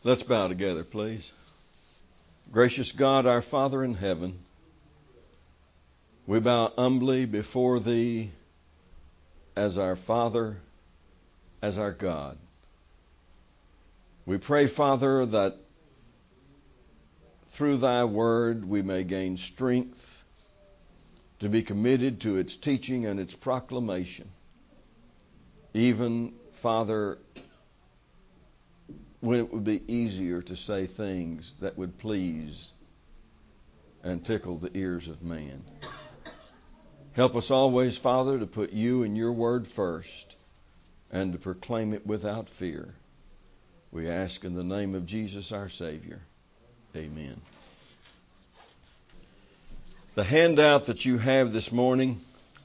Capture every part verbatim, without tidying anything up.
Let's bow together, please. Gracious God, our Father in heaven, we bow humbly before Thee as our Father, as our God. We pray, Father, that through Thy Word we may gain strength to be committed to its teaching and its proclamation. Even, Father, when it would be easier to say things that would please and tickle the ears of man. Help us always, Father, to put You and Your Word first and to proclaim it without fear. We ask in the name of Jesus our Savior. Amen. The handout that you have this morning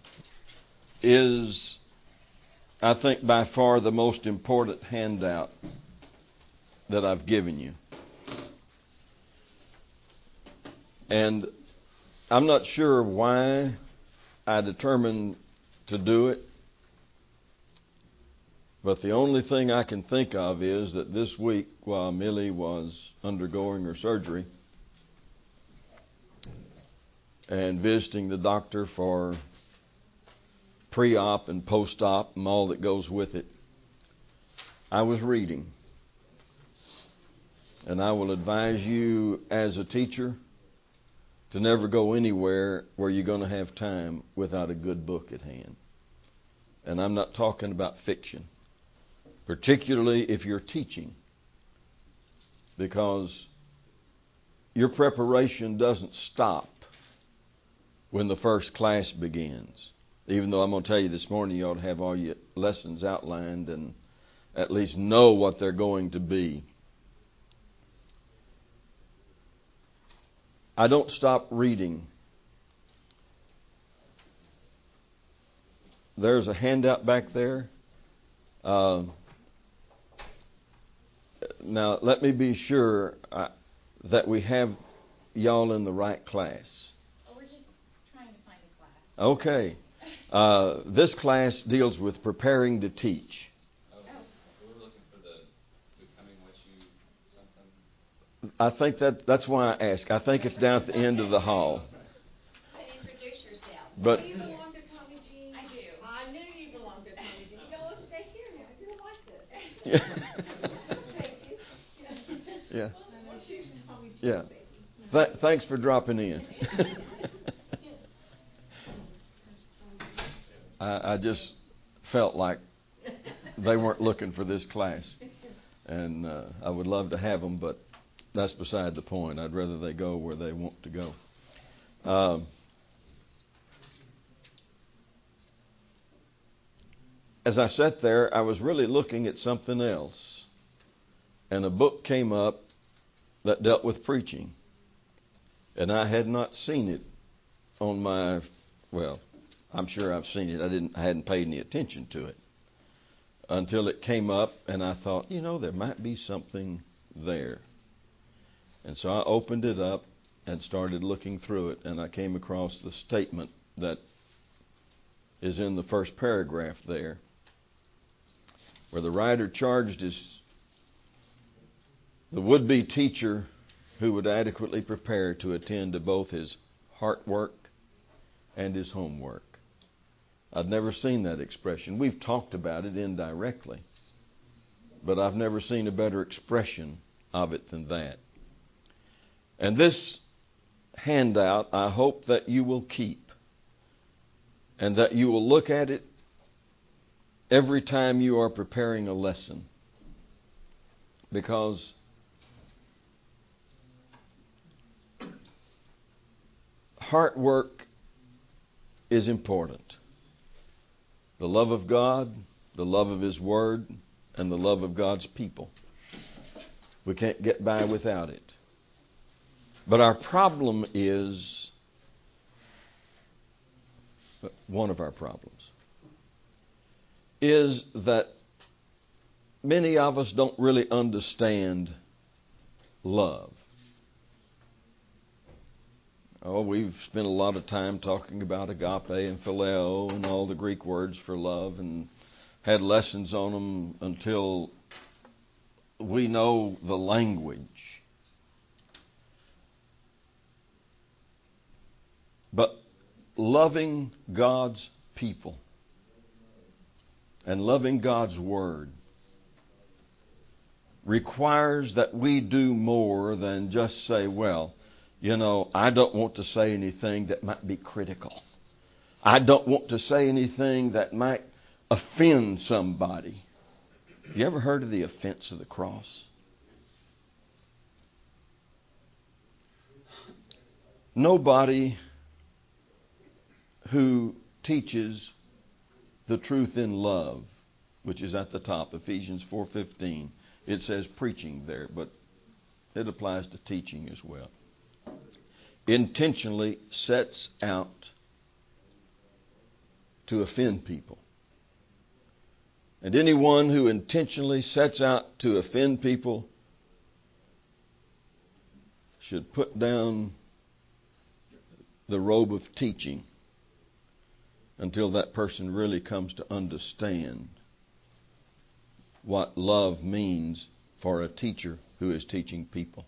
is, I think, by far the most important handout that I've given you. And I'm not sure why I determined to do it, but the only thing I can think of is that this week, while Millie was undergoing her surgery and visiting the doctor for pre-op and post-op and all that goes with it, I was reading. And I will advise you as a teacher to never go anywhere where you're going to have time without a good book at hand. And I'm not talking about fiction, particularly if you're teaching, because your preparation doesn't stop when the first class begins. Even though I'm going to tell you this morning you ought to have all your lessons outlined and at least know what they're going to be. I don't stop reading. There's a handout back there. Uh, now, let me be sure uh, that we have y'all in the right class. Oh, we're just trying to find a class. Okay. Uh, this class deals with preparing to teach. I think that that's why I ask. I think it's down at the end of the hall. Introduce yourself. But do you belong to Tommy G? I do. I knew you belonged to Tommy G. Y'all let's stay here now. You're like this. Thank you. Yeah. Well, she's Tommy G. Yeah. Th- thanks for dropping in. I, I just felt like they weren't looking for this class, and uh, I would love to have them, but that's beside the point. I'd rather they go where they want to go. Um, as I sat there, I was really looking at something else. And a book came up that dealt with preaching. And I had not seen it on my, well, I'm sure I've seen it. I didn't, I hadn't paid any attention to it until it came up, and I thought, you know, there might be something there. And so I opened it up and started looking through it, and I came across the statement that is in the first paragraph there, where the writer charged his the would-be teacher who would adequately prepare to attend to both his heart work and his homework. I'd never seen that expression. We've talked about it indirectly, but I've never seen a better expression of it than that. And this handout, I hope that you will keep, and that you will look at it every time you are preparing a lesson, because heart work is important. The love of God, the love of His Word, and the love of God's people. We can't get by without it. But our problem is, one of our problems, is that many of us don't really understand love. Oh, we've spent a lot of time talking about agape and phileo and all the Greek words for love and had lessons on them until we know the language. But loving God's people and loving God's Word requires that we do more than just say, well, you know, I don't want to say anything that might be critical. I don't want to say anything that might offend somebody. You ever heard of the offense of the cross? Nobody who teaches the truth in love, which is at the top, Ephesians four fifteen. It says preaching there, but it applies to teaching as well. Intentionally sets out to offend people. And anyone who intentionally sets out to offend people should put down the robe of teaching until that person really comes to understand what love means for a teacher who is teaching people.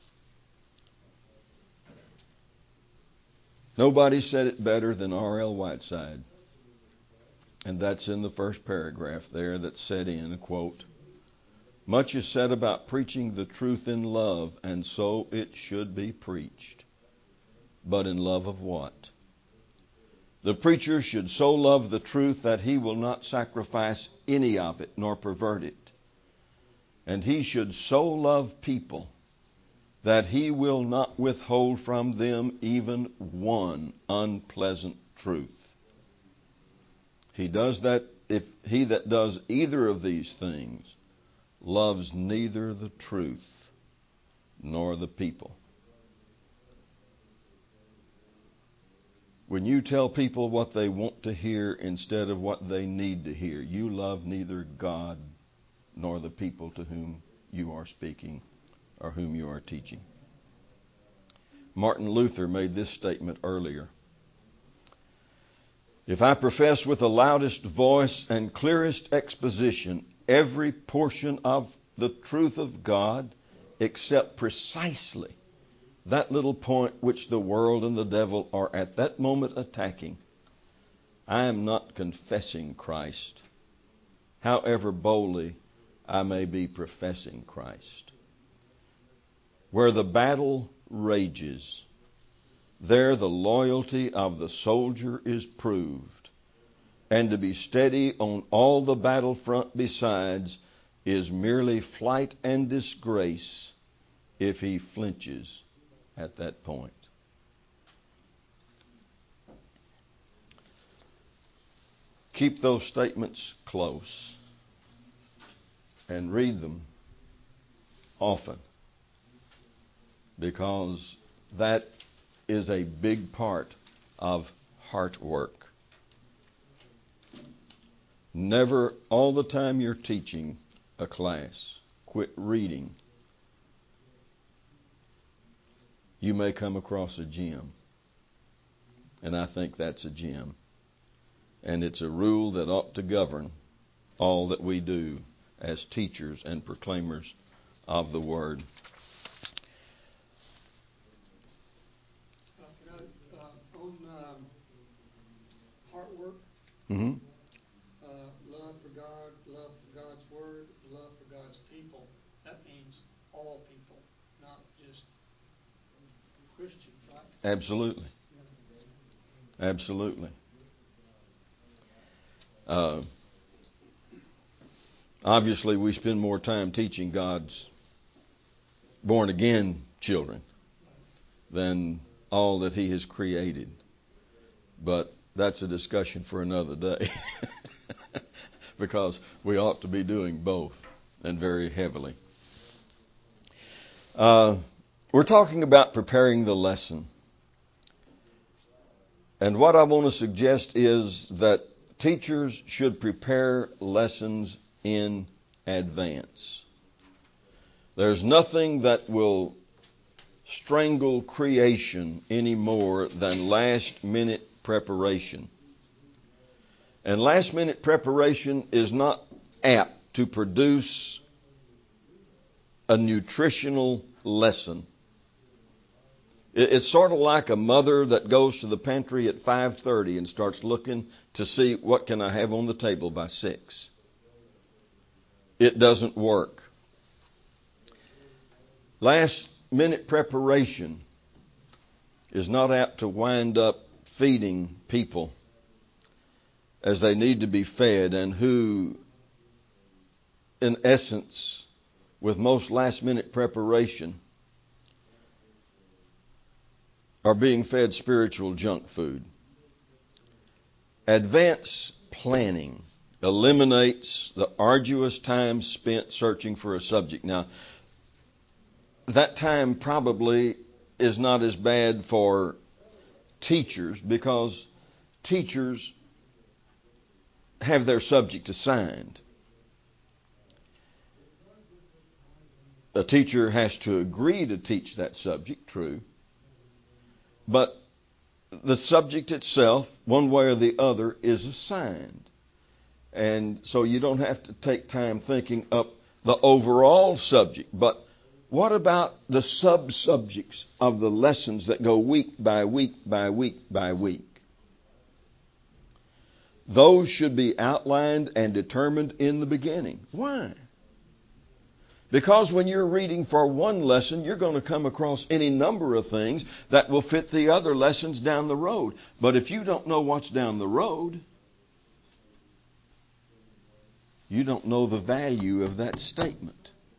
Nobody said it better than R L Whiteside. And that's in the first paragraph there that said in, a quote, "Much is said about preaching the truth in love, and so it should be preached. But in love of what? The preacher should so love the truth that he will not sacrifice any of it, nor pervert it. And he should so love people that he will not withhold from them even one unpleasant truth. He does that, if he that does either of these things loves neither the truth nor the people." When you tell people what they want to hear instead of what they need to hear, you love neither God nor the people to whom you are speaking or whom you are teaching. Martin Luther made this statement earlier. "If I profess with the loudest voice and clearest exposition every portion of the truth of God except precisely that little point which the world and the devil are at that moment attacking, I am not confessing Christ, however boldly I may be professing Christ. Where the battle rages, there the loyalty of the soldier is proved, and to be steady on all the battlefront besides is merely flight and disgrace if he flinches at that point." Keep those statements close and read them often, because that is a big part of heart work. Never, all the time you're teaching a class, quit reading. You may come across a gem, and I think that's a gem. And it's a rule that ought to govern all that we do as teachers and proclaimers of the Word. Uh, you know, uh, on um, heart work, Mm-hmm. uh, love for God, love for God's Word, love for God's people. That means all people, not just Christians, right? Absolutely. Absolutely. Uh, obviously, we spend more time teaching God's born-again children than all that He has created. But that's a discussion for another day. Because we ought to be doing both, and very heavily. Uh, we're talking about preparing the lesson. And what I want to suggest is that teachers should prepare lessons in advance. There's nothing that will strangle creation any more than last-minute preparation. And last-minute preparation is not apt to produce a nutritional lesson. It's sort of like a mother that goes to the pantry at five thirty and starts looking to see what can I have on the table by six. It doesn't work. Last minute preparation is not apt to wind up feeding people as they need to be fed, and who, in essence, with most last minute preparation, are being fed spiritual junk food. Advanced planning eliminates the arduous time spent searching for a subject. Now, that time probably is not as bad for teachers, because teachers have their subject assigned. A teacher has to agree to teach that subject, true. But the subject itself, one way or the other, is assigned. And so you don't have to take time thinking up the overall subject. But what about the sub-subjects of the lessons that go week by week by week by week? Those should be outlined and determined in the beginning. Why? Because when you're reading for one lesson, you're going to come across any number of things that will fit the other lessons down the road. But if you don't know what's down the road, you don't know the value of that statement.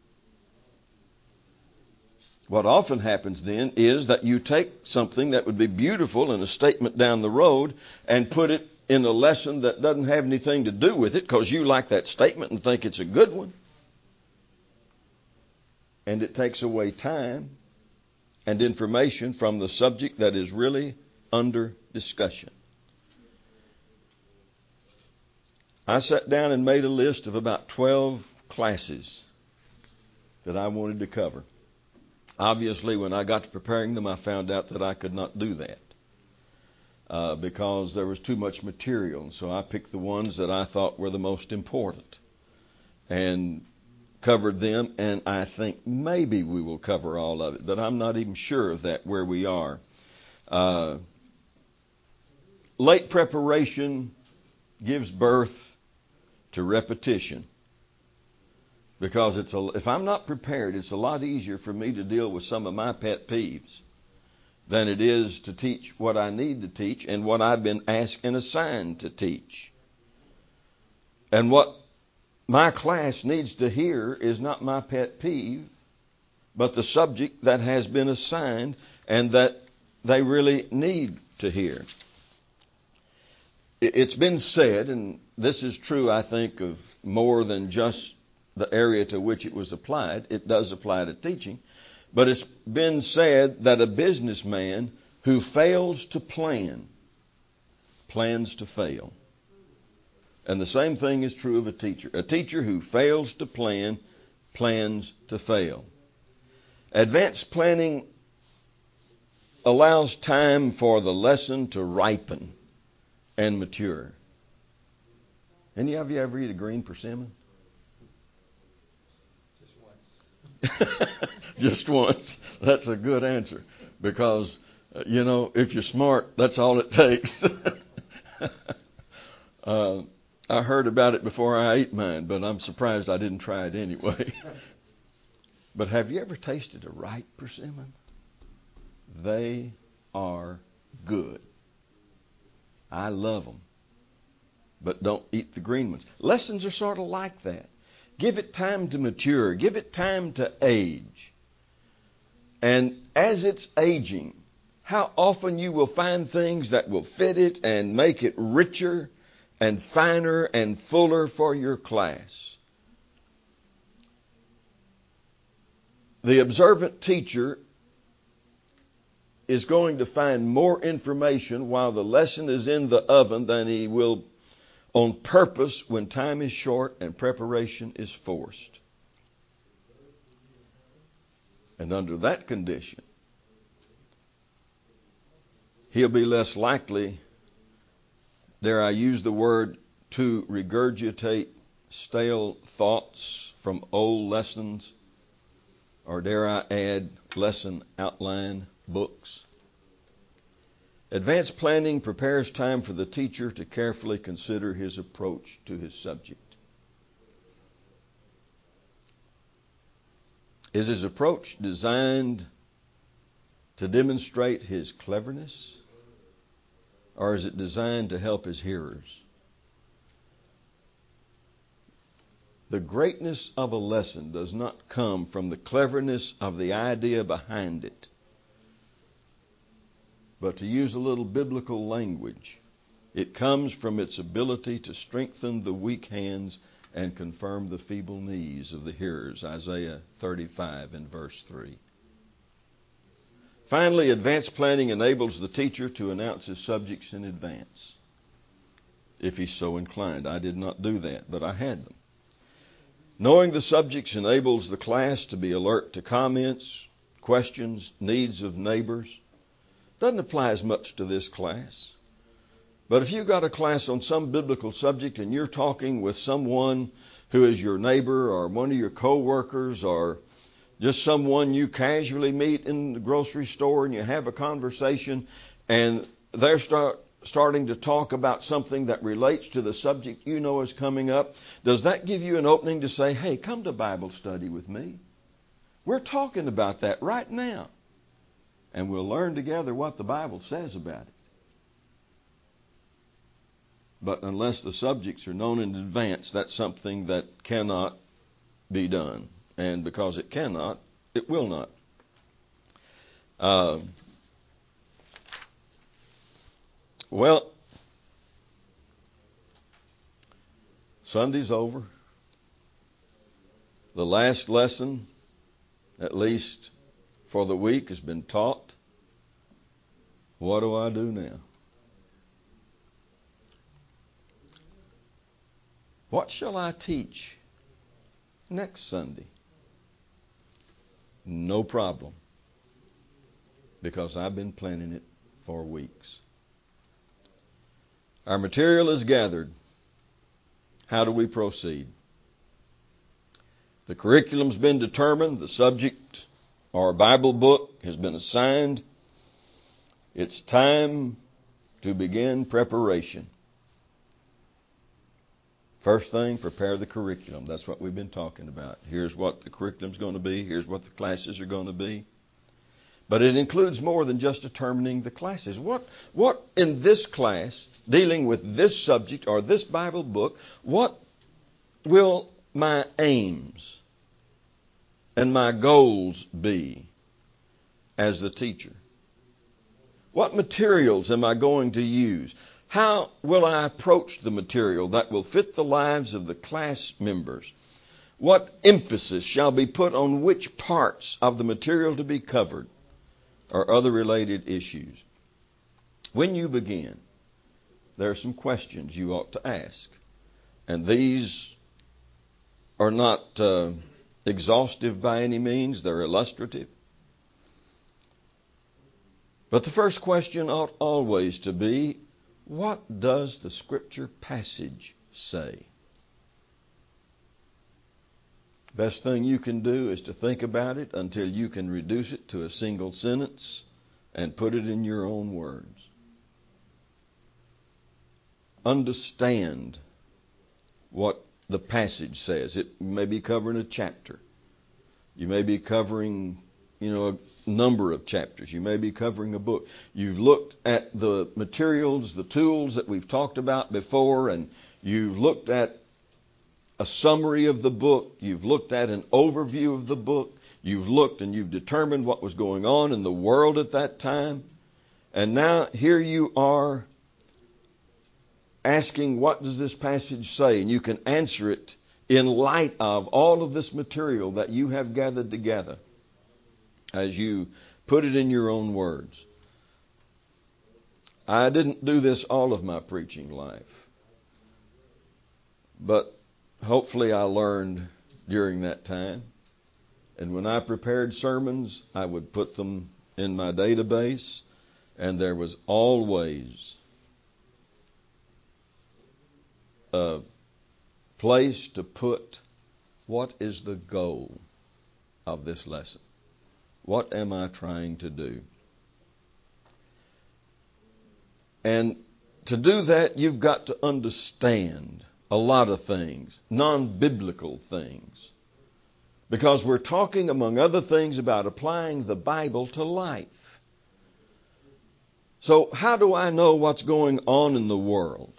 What often happens then is that you take something that would be beautiful in a statement down the road and put it in a lesson that doesn't have anything to do with it because you like that statement and think it's a good one. And it takes away time and information from the subject that is really under discussion. I sat down and made a list of about twelve classes that I wanted to cover. Obviously, when I got to preparing them, I found out that I could not do that uh, because there was too much material. So I picked the ones that I thought were the most important and covered them, and I think maybe we will cover all of it, but I'm not even sure of that where we are. Uh, late preparation gives birth to repetition, because it's a, if I'm not prepared, it's a lot easier for me to deal with some of my pet peeves than it is to teach what I need to teach and what I've been asked and assigned to teach. And what my class needs to hear is not my pet peeve, but the subject that has been assigned and that they really need to hear. It's been said, and this is true, I think, of more than just the area to which it was applied. It does apply to teaching. But it's been said that a businessman who fails to plan plans to fail. And the same thing is true of a teacher. A teacher who fails to plan, plans to fail. Advanced planning allows time for the lesson to ripen and mature. Any of you ever eat a green persimmon? Just once. Just once. That's a good answer. Because, uh, you know, if you're smart, that's all it takes. uh, I heard about it before I ate mine, but I'm surprised I didn't try it anyway. But have you ever tasted a ripe persimmon? They are good. I love them. But don't eat the green ones. Lessons are sort of like that. Give it time to mature. Give it time to age. And as it's aging, how often you will find things that will fit it and make it richer and finer and fuller for your class. The observant teacher is going to find more information while the lesson is in the oven than he will on purpose when time is short and preparation is forced. And under that condition, he'll be less likely, dare I use the word, to regurgitate stale thoughts from old lessons or dare I add, lesson outline books. Advanced planning prepares time for the teacher to carefully consider his approach to his subject. Is his approach designed to demonstrate his cleverness, or is it designed to help his hearers? The greatness of a lesson does not come from the cleverness of the idea behind it, but to use a little biblical language, it comes from its ability to strengthen the weak hands and confirm the feeble knees of the hearers. Isaiah thirty-five and verse three. Finally, advanced planning enables the teacher to announce his subjects in advance, if he's so inclined. I did not do that, but I had them. Knowing the subjects enables the class to be alert to comments, questions, needs of neighbors. Doesn't apply as much to this class. But if you've got a class on some biblical subject and you're talking with someone who is your neighbor or one of your co-workers or just someone you casually meet in the grocery store and you have a conversation and they're start, starting to talk about something that relates to the subject you know is coming up, does that give you an opening to say, hey, come to Bible study with me? We're talking about that right now. And we'll learn together what the Bible says about it. But unless the subjects are known in advance, that's something that cannot be done. And because it cannot, it will not. Uh, well, Sunday's over. The last lesson, at least for the week, has been taught. What do I do now? What shall I teach next Sunday? No problem, because I've been planning it for weeks. Our material is gathered. How do we proceed? The curriculum's been determined. The subject or Bible book has been assigned. It's time to begin preparation. First thing, prepare the curriculum. That's what we've been talking about. Here's what the curriculum's going to be. Here's what the classes are going to be. But it includes more than just determining the classes. What, what in this class, dealing with this subject or this Bible book, what will my aims and my goals be as the teacher? What materials am I going to use? How will I approach the material that will fit the lives of the class members? What emphasis shall be put on which parts of the material to be covered, or other related issues? When you begin, there are some questions you ought to ask. And these are not uh, exhaustive by any means. They're illustrative. But the first question ought always to be, what does the Scripture passage say? Best thing you can do is to think about it until you can reduce it to a single sentence and put it in your own words. Understand what the passage says. It may be covering a chapter. You may be covering, you know, a number of chapters. You may be covering a book. You've looked at the materials, the tools that we've talked about before, and you've looked at a summary of the book. You've looked at an overview of the book. You've looked and you've determined what was going on in the world at that time. And now here you are asking, what does this passage say? And you can answer it in light of all of this material that you have gathered together as you put it in your own words. I didn't do this all of my preaching life, but hopefully I learned during that time. And when I prepared sermons, I would put them in my database, and there was always a place to put what is the goal of this lesson. What am I trying to do? And to do that, you've got to understand a lot of things, non-biblical things. Because we're talking, among other things, about applying the Bible to life. So how do I know what's going on in the world?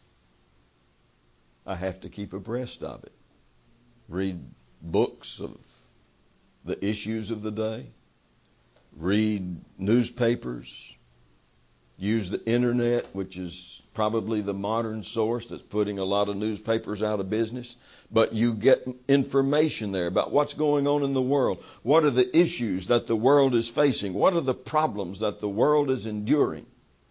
I have to keep abreast of it. Read books of the issues of the day. Read newspapers. Use the internet, which is probably the modern source that's putting a lot of newspapers out of business. But you get information there about what's going on in the world. What are the issues that the world is facing? What are the problems that the world is enduring?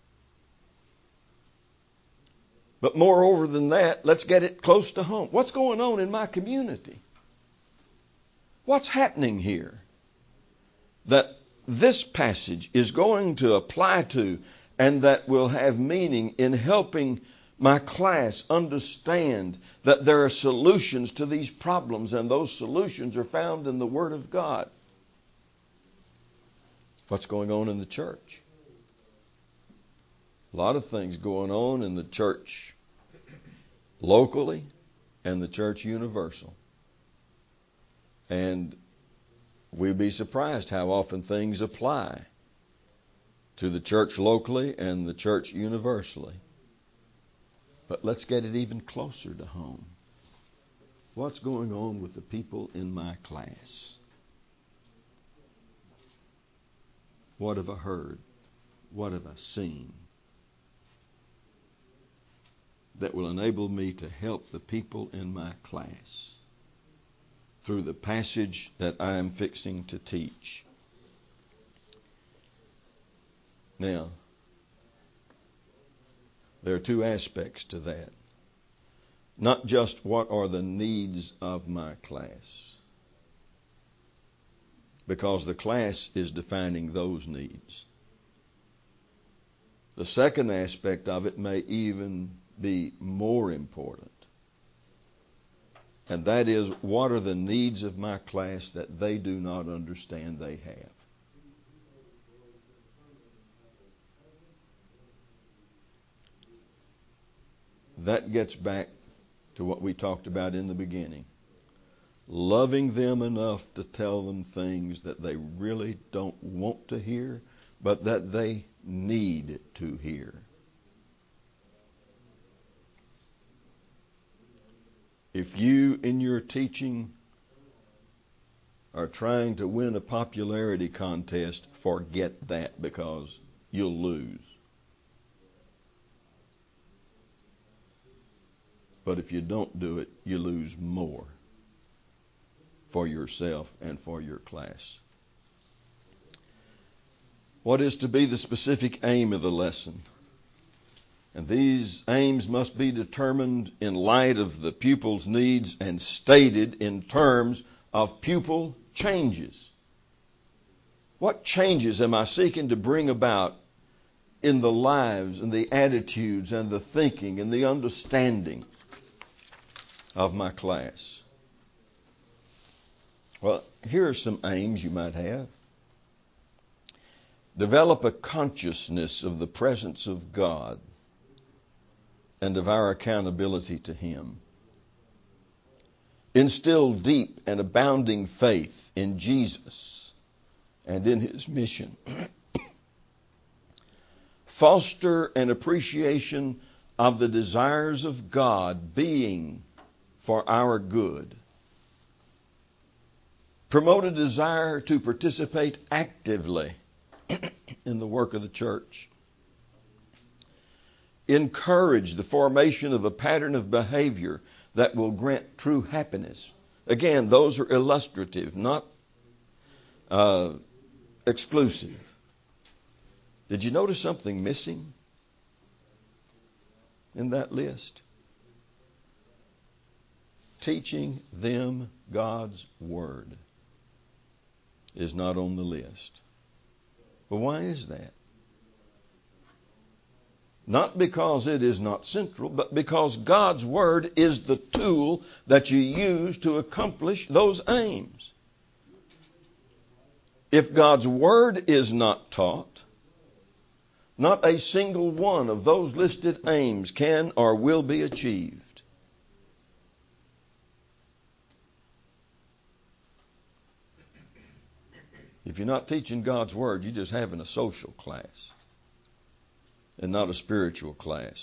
But moreover than that, let's get it close to home. What's going on in my community? What's happening here that this passage is going to apply to, and that will have meaning in helping my class understand that there are solutions to these problems, and those solutions are found in the Word of God. What's going on in the church? A lot of things going on in the church locally and the church universal. And we'd be surprised how often things apply to the church locally and the church universally. But let's get it even closer to home. What's going on with the people in my class? What have I heard? What have I seen that will enable me to help the people in my class through the passage that I am fixing to teach? Now, there are two aspects to that. Not just what are the needs of my class, because the class is defining those needs. The second aspect of it may even be more important, and that is, what are the needs of my class that they do not understand they have? That gets back to what we talked about in the beginning. Loving them enough to tell them things that they really don't want to hear, but that they need to hear. If you, in your teaching, are trying to win a popularity contest, forget that, because you'll lose. But if you don't do it, you lose more for yourself and for your class. What is to be the specific aim of the lesson? And these aims must be determined in light of the pupil's needs and stated in terms of pupil changes. What changes am I seeking to bring about in the lives and the attitudes and the thinking and the understanding of my class? Well, here are some aims you might have. Develop a consciousness of the presence of God and of our accountability to Him. Instill deep and abounding faith in Jesus and in His mission. Foster an appreciation of the desires of God being for our good. Promote a desire to participate actively in the work of the church. Encourage the formation of a pattern of behavior that will grant true happiness. Again, those are illustrative, not uh, exclusive. Did you notice something missing in that list? Teaching them God's Word is not on the list. Well, why is that? Not because it is not central, but because God's Word is the tool that you use to accomplish those aims. If God's Word is not taught, not a single one of those listed aims can or will be achieved. If you're not teaching God's Word, you're just having a social class and not a spiritual class.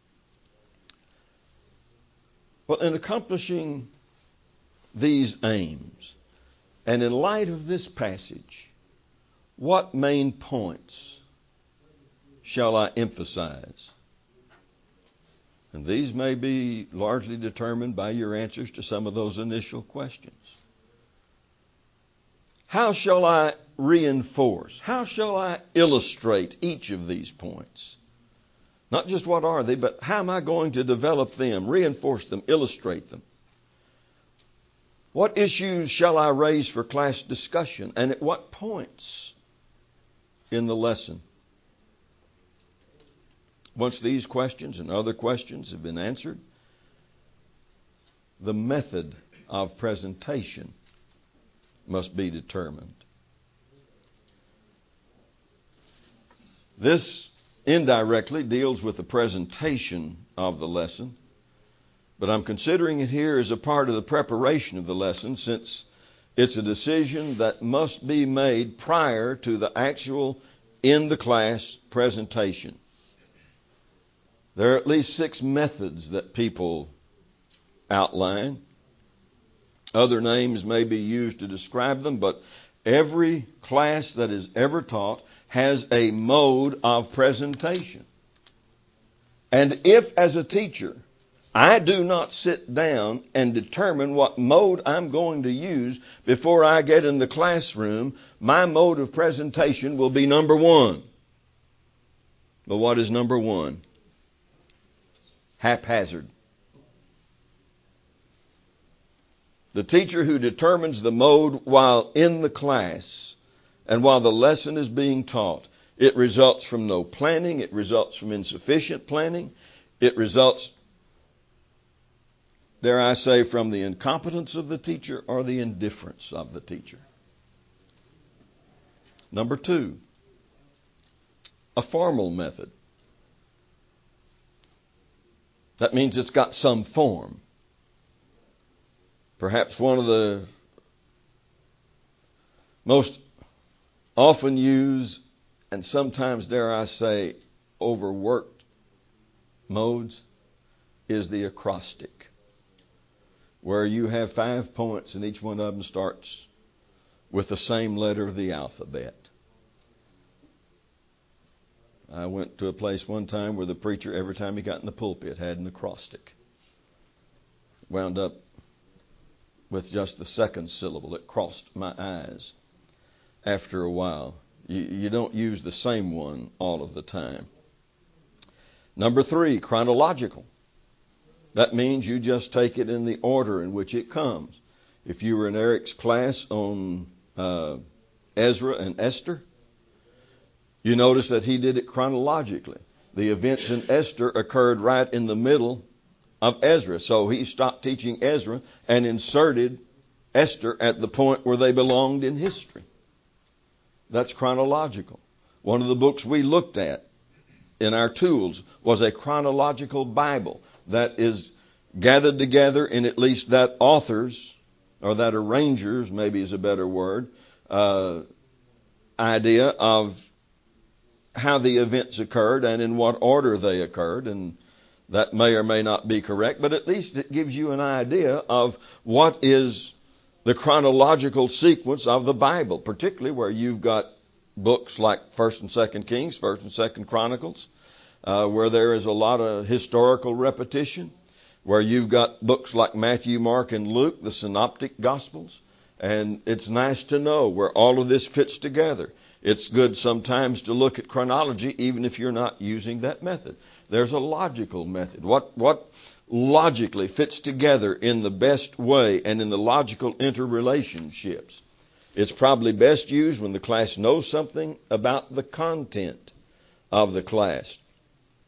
Well, in accomplishing these aims, and in light of this passage, what main points shall I emphasize? And these may be largely determined by your answers to some of those initial questions. How shall I reinforce? How shall I illustrate each of these points? Not just what are they, but how am I going to develop them, reinforce them, illustrate them? What issues shall I raise for class discussion, and at what points in the lesson? Once these questions and other questions have been answered, the method of presentation must be determined. This indirectly deals with the presentation of the lesson, but I'm considering it here as a part of the preparation of the lesson, since it's a decision that must be made prior to the actual in the class presentation. There are at least six methods that people outline. Other names may be used to describe them, but every class that is ever taught has a mode of presentation. And if, as a teacher, I do not sit down and determine what mode I'm going to use before I get in the classroom, my mode of presentation will be number one. But what is number one? Haphazard. The teacher who determines the mode while in the class and while the lesson is being taught, it results from no planning, it results from insufficient planning, it results, dare I say, from the incompetence of the teacher or the indifference of the teacher. Number two, a formal method. That means it's got some form. Perhaps one of the most often used and sometimes, dare I say, overworked modes is the acrostic, where you have five points and each one of them starts with the same letter of the alphabet. I went to a place one time where the preacher, every time he got in the pulpit, had an acrostic. Wound up with just the second syllable. It crossed my eyes after a while. You, you don't use the same one all of the time. Number three, chronological. That means you just take it in the order in which it comes. If you were in Eric's class on uh, Ezra and Esther, you notice that he did it chronologically. The events in Esther occurred right in the middle of Ezra. So he stopped teaching Ezra and inserted Esther at the point where they belonged in history. That's chronological. One of the books we looked at in our tools was a chronological Bible that is gathered together in at least that author's, or that arranger's, maybe is a better word, uh, idea of how the events occurred and in what order they occurred. And that may or may not be correct, but at least it gives you an idea of what is the chronological sequence of the Bible, particularly where you've got books like First and Second Kings, First and Second Chronicles, uh, where there is a lot of historical repetition, where you've got books like Matthew, Mark, and Luke, the synoptic Gospels. And it's nice to know where all of this fits together. It's good sometimes to look at chronology, even if you're not using that method. There's a logical method. What, what logically fits together in the best way and in the logical interrelationships. It's probably best used when the class knows something about the content of the class.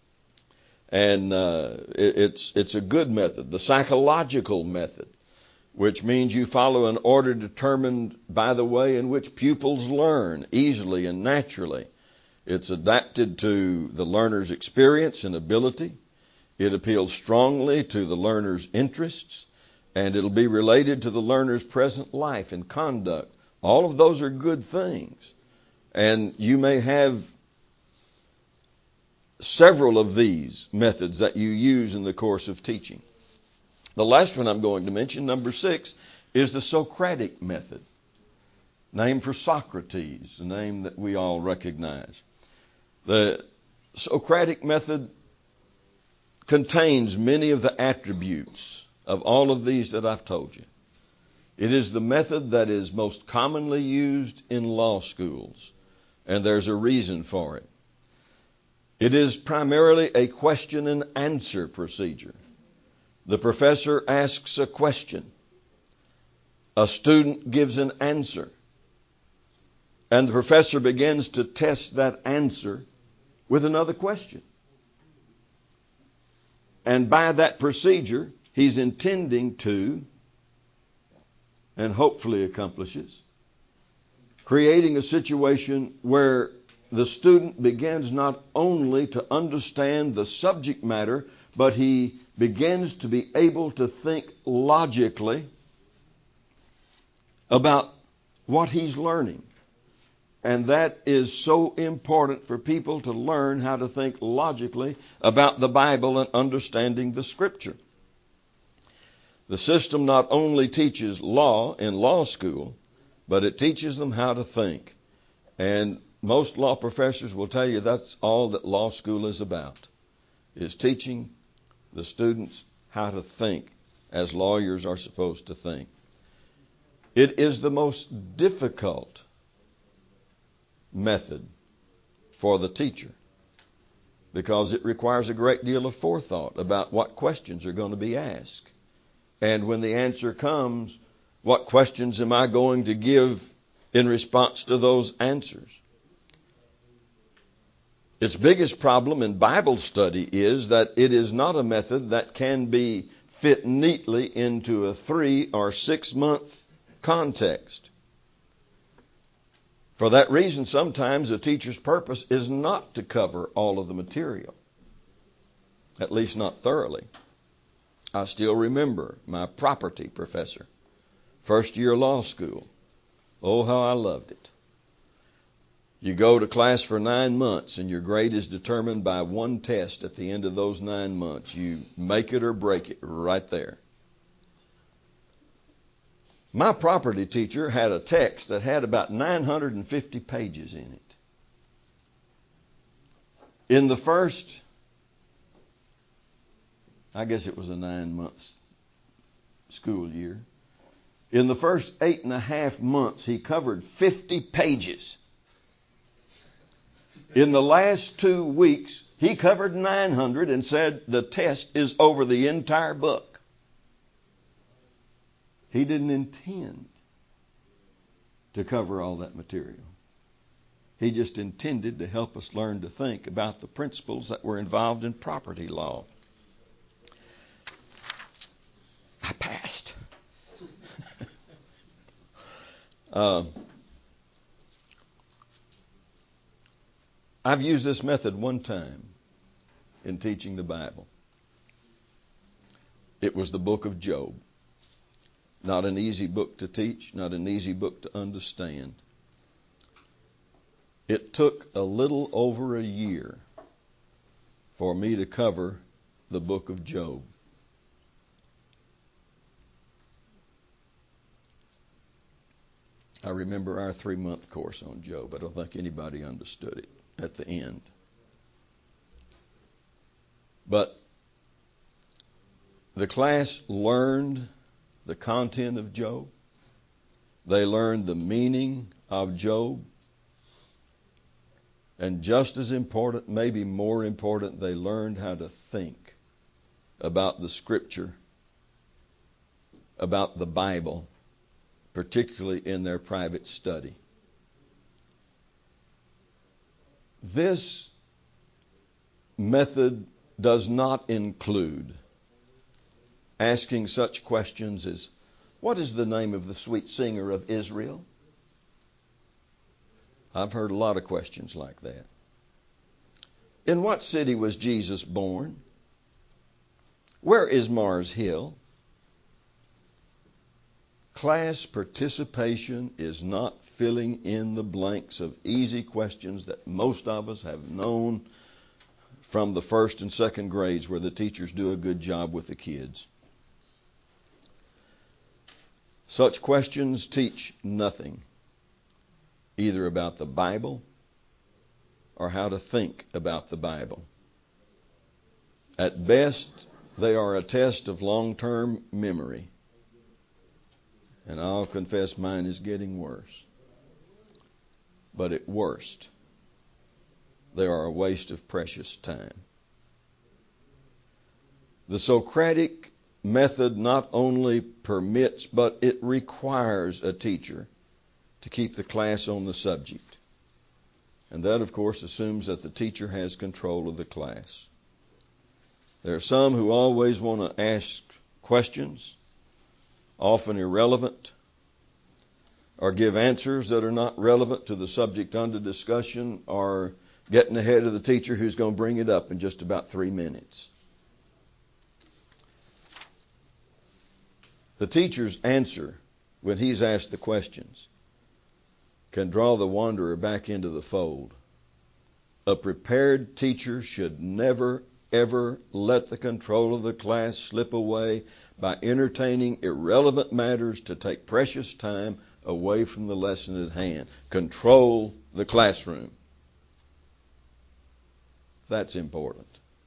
And uh, it, it's, it's a good method. The psychological method which means you follow an order determined by the way in which pupils learn easily and naturally. It's adapted to the learner's experience and ability. It appeals strongly to the learner's interests, and it'll be related to the learner's present life and conduct. All of those are good things. And you may have several of these methods that you use in the course of teaching. The last one I'm going to mention, number six, is the Socratic method, named for Socrates, a name that we all recognize. The Socratic method contains many of the attributes of all of these that I've told you. It is the method that is most commonly used in law schools, and there's a reason for it. It is primarily a question and answer procedure. The professor asks a question. A student gives an answer. And the professor begins to test that answer with another question. And by that procedure, he's intending to, and hopefully accomplishes, creating a situation where the student begins not only to understand the subject matter, but he begins to be able to think logically about what he's learning. And that is so important for people to learn how to think logically about the Bible and understanding the Scripture. The system not only teaches law in law school, but it teaches them how to think. And most law professors will tell you that's all that law school is about, is teaching the students how to think as lawyers are supposed to think. It is the most difficult method for the teacher because it requires a great deal of forethought about what questions are going to be asked. And when the answer comes, what questions am I going to give in response to those answers? Its biggest problem in Bible study is that it is not a method that can be fit neatly into a three or six month context. For that reason, sometimes a teacher's purpose is not to cover all of the material, at least not thoroughly. I still remember my property professor, first year law school. Oh, how I loved it. You go to class for nine months and your grade is determined by one test at the end of those nine months. You make it or break it right there. My property teacher had a text that had about nine hundred fifty pages in it. In the first, I guess it was a nine months school year, in the first eight and a half months, he covered fifty pages. In the last two weeks, he covered nine hundred and said the test is over the entire book. He didn't intend to cover all that material. He just intended to help us learn to think about the principles that were involved in property law. I passed. uh, I've used this method one time in teaching the Bible. It was the book of Job. Not an easy book to teach, not an easy book to understand. It took a little over a year for me to cover the book of Job. I remember our three-month course on Job. I don't think anybody understood it at the end. But the class learned the content of Job. They learned the meaning of Job. And just as important, maybe more important, they learned how to think about the Scripture, about the Bible, particularly in their private study. This method does not include asking such questions as, What is the name of the sweet singer of Israel? I've heard a lot of questions like that. In what city was Jesus born? Where is Mars Hill? Class participation is not filling in the blanks of easy questions that most of us have known from the first and second grades, where the teachers do a good job with the kids. Such questions teach nothing, either about the Bible or how to think about the Bible. At best, they are a test of long-term memory. And I'll confess mine is getting worse. But at worst, they are a waste of precious time. The Socratic method not only permits, but it requires a teacher to keep the class on the subject. And that, of course, assumes that the teacher has control of the class. There are some who always want to ask questions, often irrelevant, or give answers that are not relevant to the subject under discussion, or getting ahead of the teacher who's going to bring it up in just about three minutes. The teacher's answer, when he's asked the questions, can draw the wanderer back into the fold. A prepared teacher should never, ever let the control of the class slip away by entertaining irrelevant matters to take precious time away from the lesson at hand. Control the classroom. That's important.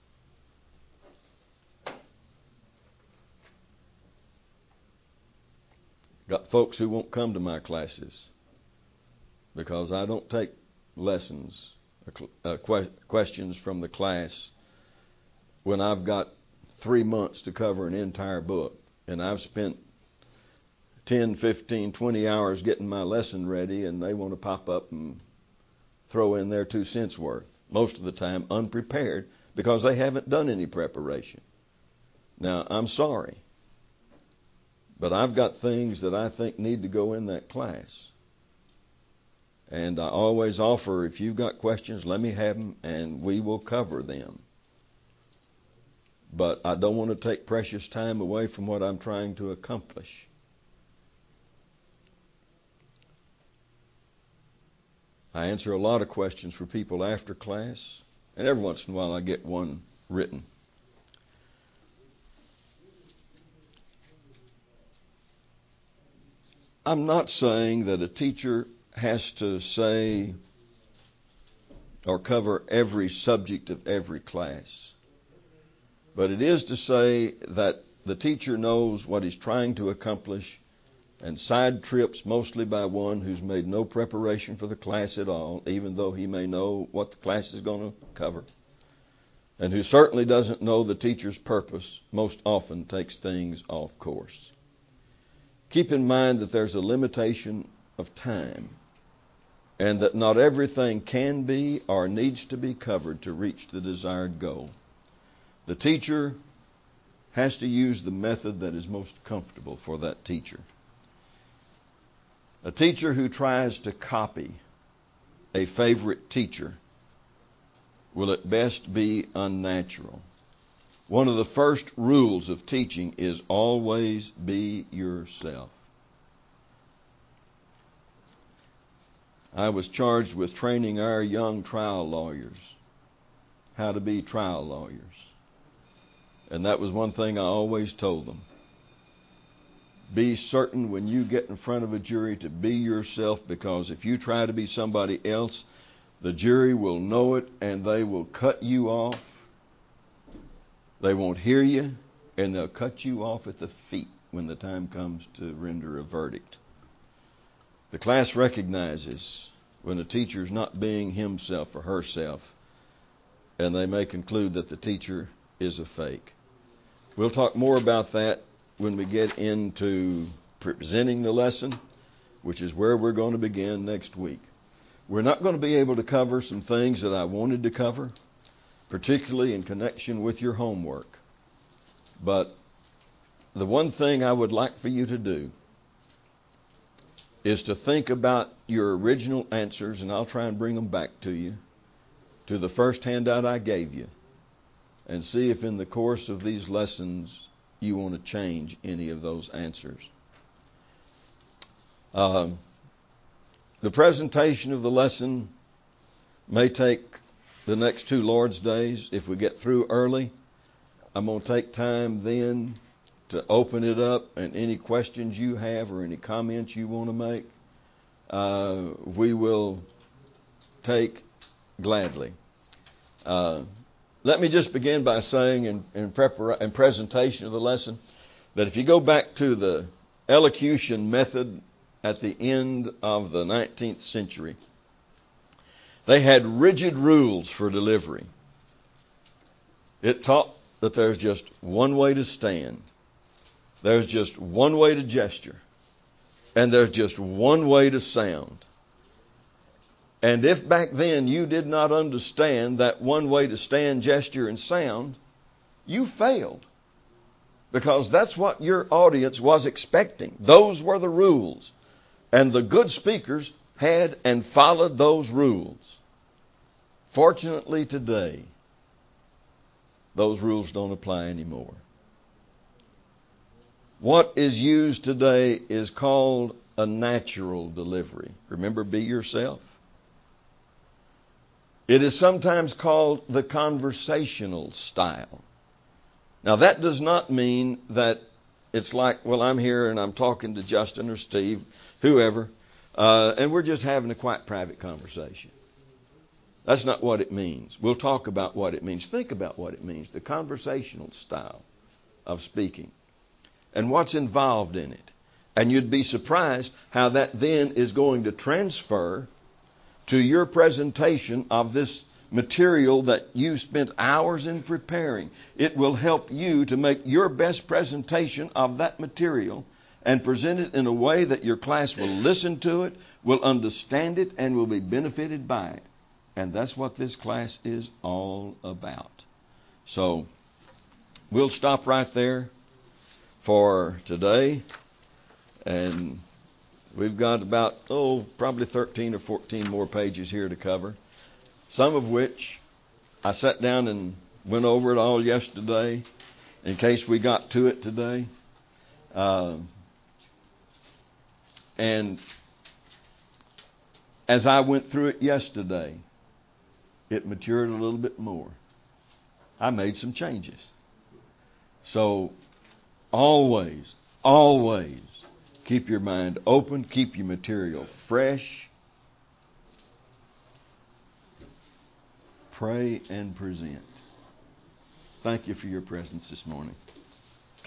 Got folks who won't come to my classes because I don't take lessons, uh, que- questions from the class when I've got three months to cover an entire book, and I've spent ten, fifteen, twenty hours getting my lesson ready, and they want to pop up and throw in their two cents worth, most of the time unprepared, because they haven't done any preparation. Now, I'm sorry, but I've got things that I think need to go in that class. And I always offer, if you've got questions, let me have them, and we will cover them. But I don't want to take precious time away from what I'm trying to accomplish. I answer a lot of questions for people after class, and every once in a while I get one written. I'm not saying that a teacher has to say or cover every subject of every class. But it is to say that the teacher knows what he's trying to accomplish, and side trips mostly by one who's made no preparation for the class at all, even though he may know what the class is going to cover, and who certainly doesn't know the teacher's purpose, most often takes things off course. Keep in mind that there's a limitation of time, and that not everything can be or needs to be covered to reach the desired goal. The teacher has to use the method that is most comfortable for that teacher. A teacher who tries to copy a favorite teacher will at best be unnatural. One of the first rules of teaching is always be yourself. I was charged with training our young trial lawyers how to be trial lawyers. And that was one thing I always told them. Be certain when you get in front of a jury to be yourself, because if you try to be somebody else, the jury will know it and they will cut you off. They won't hear you, and they'll cut you off at the feet when the time comes to render a verdict. The class recognizes when a teacher is not being himself or herself, and they may conclude that the teacher is a fake. We'll talk more about that when we get into presenting the lesson, which is where we're going to begin next week. We're not going to be able to cover some things that I wanted to cover, particularly in connection with your homework. But the one thing I would like for you to do is to think about your original answers, and I'll try and bring them back to you, to the first handout I gave you, and see if in the course of these lessons you want to change any of those answers. Um, the presentation of the lesson may take the next two Lord's Days. If we get through early, I'm going to take time then to open it up, and any questions you have or any comments you want to make, uh, we will take gladly. Uh, let me just begin by saying in, in, prepara- in presentation of the lesson that if you go back to the elocution method at the end of the nineteenth century, they had rigid rules for delivery. It taught that there's just one way to stand. There's just one way to gesture. And there's just one way to sound. And if back then you did not understand that one way to stand, gesture, and sound, you failed. Because that's what your audience was expecting. Those were the rules. And the good speakers had and followed those rules. Fortunately today, those rules don't apply anymore. What is used today is called a natural delivery. Remember, be yourself. It is sometimes called the conversational style. Now, that does not mean that it's like, well, I'm here and I'm talking to Justin or Steve, whoever, uh, and we're just having a quite private conversation. That's not what it means. We'll talk about what it means. Think about what it means, the conversational style of speaking and what's involved in it. And you'd be surprised how that then is going to transfer to your presentation of this material that you spent hours in preparing. It will help you to make your best presentation of that material and present it in a way that your class will listen to it, will understand it, and will be benefited by it. And that's what this class is all about. So, we'll stop right there for today. And we've got about, oh, probably thirteen or fourteen more pages here to cover. Some of which I sat down and went over it all yesterday in case we got to it today. Uh, and as I went through it yesterday, it matured a little bit more. I made some changes. So always, always keep your mind open, keep your material fresh. Pray and present. Thank you for your presence this morning.